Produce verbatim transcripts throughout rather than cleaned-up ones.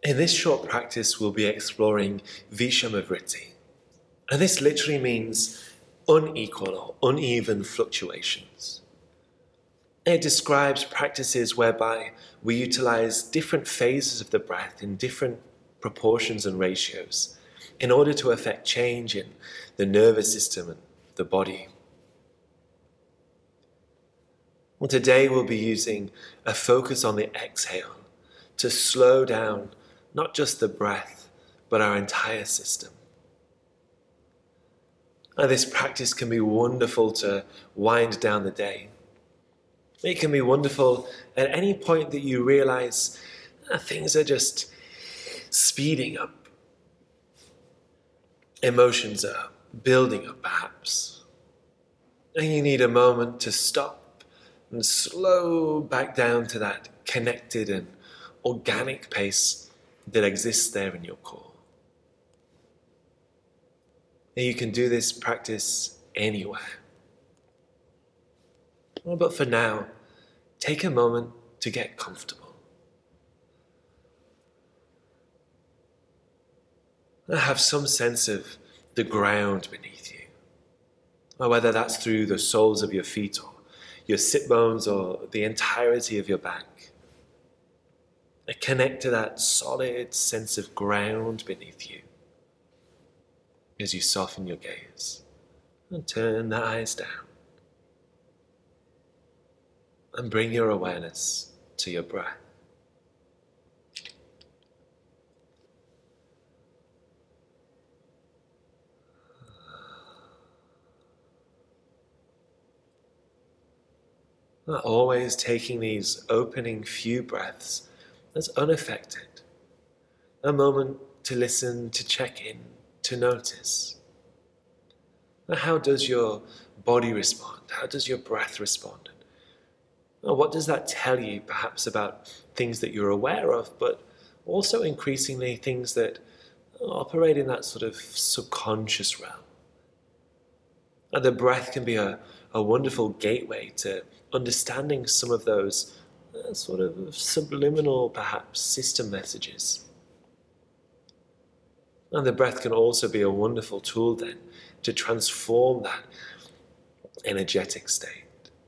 In this short practice, we'll be exploring Vishamavritti. And this literally means unequal or uneven fluctuations. It describes practices whereby we utilize different phases of the breath in different proportions and ratios in order to affect change in the nervous system and the body. Well, today we'll be using a focus on the exhale to slow down not just the breath, but our entire system. And this practice can be wonderful to wind down the day. It can be wonderful at any point that you realize uh, things are just speeding up. Emotions are building up, perhaps. And you need a moment to stop and slow back down to that connected and organic pace that exists there in your core. And you can do this practice anywhere. Well, but for now, take a moment to get comfortable. And have some sense of the ground beneath you, or whether that's through the soles of your feet or your sit bones or the entirety of your back. And connect to that solid sense of ground beneath you as you soften your gaze and turn the eyes down. And bring your awareness to your breath. Always taking these opening few breaths as unaffected. A moment to listen, to check in, to notice. How does your body respond? How does your breath respond? What does that tell you, perhaps, about things that you're aware of, but also increasingly things that operate in that sort of subconscious realm? And the breath can be a, a wonderful gateway to understanding some of those uh, sort of subliminal, perhaps, system messages. And the breath can also be a wonderful tool then to transform that energetic state.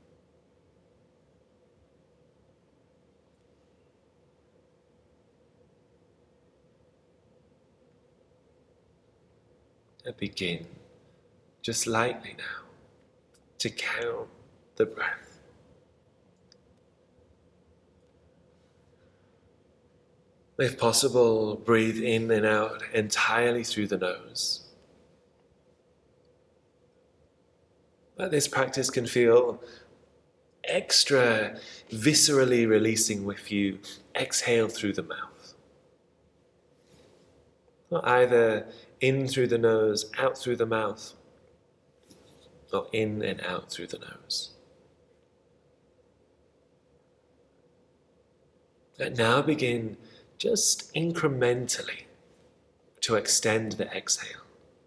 And begin, just lightly now, to count the breath. If possible, breathe in and out entirely through the nose. But this practice can feel extra viscerally releasing if you exhale through the mouth. Either in through the nose, out through the mouth, or in and out through the nose. And now begin just incrementally to extend the exhale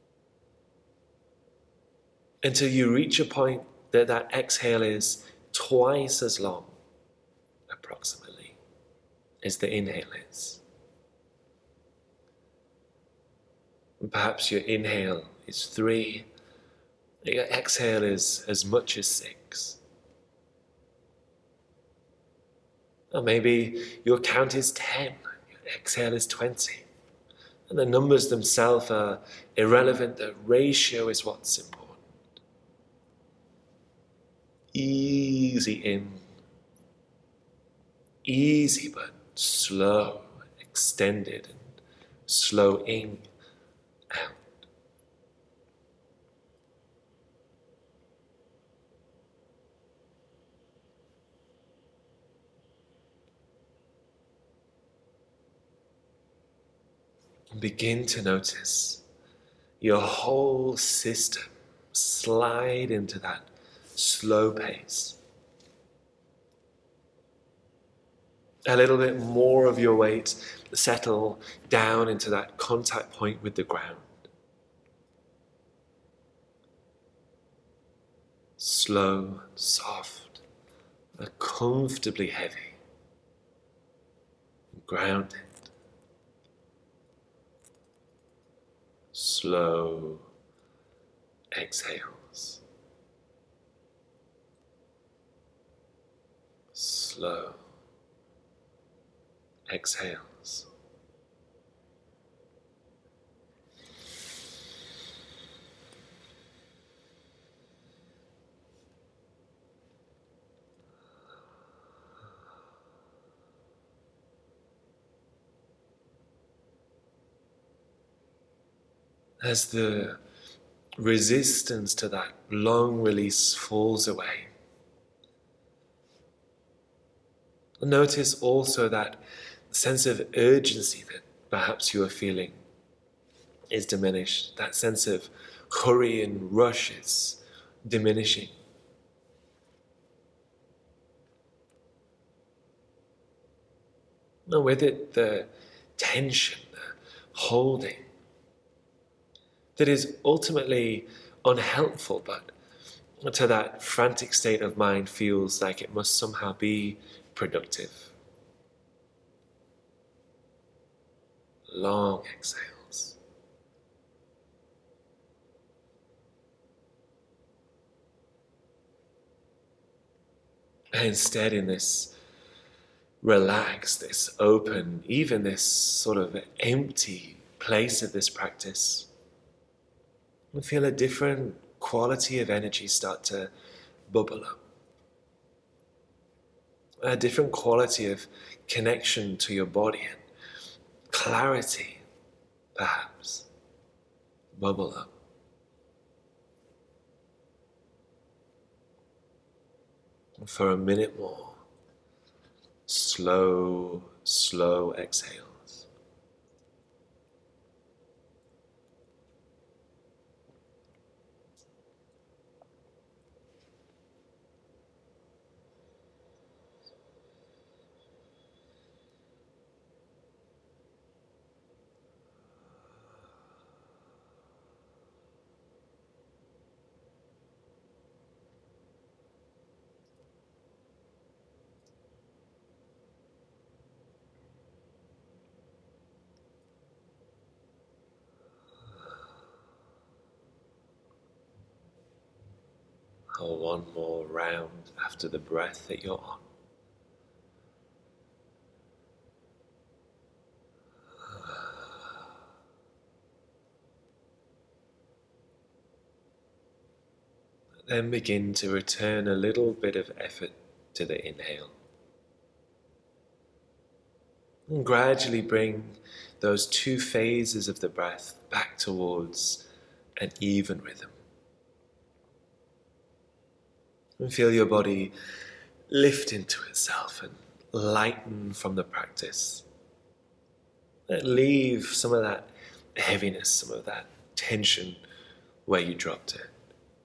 until you reach a point that that exhale is twice as long, approximately, as the inhale is. And perhaps your inhale is three, your exhale is as much as six. Or maybe your count is ten, your exhale is twenty. And the numbers themselves are irrelevant, the ratio is what's important. Easy in, easy but slow, extended and slow in, out. And begin to notice your whole system slide into that slow pace. A little bit more of your weight settle down into that contact point with the ground. Slow, soft, and comfortably heavy. Grounded. slow exhales. Slow exhales. As the resistance to that long release falls away, notice also that sense of urgency that perhaps you are feeling is diminished. That sense of hurry and rush is diminishing. And with it, the tension, the holding, that is ultimately unhelpful, but to that frantic state of mind feels like it must somehow be productive. Long exhales. And instead, in this relaxed, this open, even this sort of empty place of this practice, you feel a different quality of energy start to bubble up. A different quality of connection to your body and clarity, perhaps, bubble up. And for a minute more, slow, slow exhales. Or one more round after the breath that you're on. Then begin to return a little bit of effort to the inhale. And gradually bring those two phases of the breath back towards an even rhythm. And feel your body lift into itself and lighten from the practice. And leave some of that heaviness, some of that tension where you dropped it.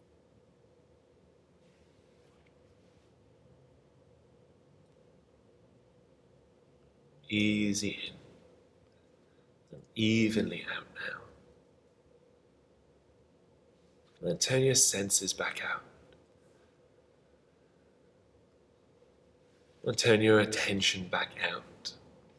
Easy in and evenly out now. And turn your senses back out. And turn your attention back out.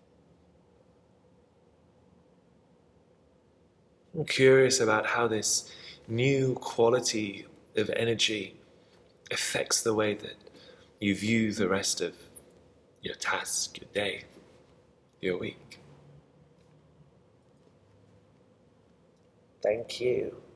I'm curious about how this new quality of energy affects the way that you view the rest of your task, your day, your week. Thank you.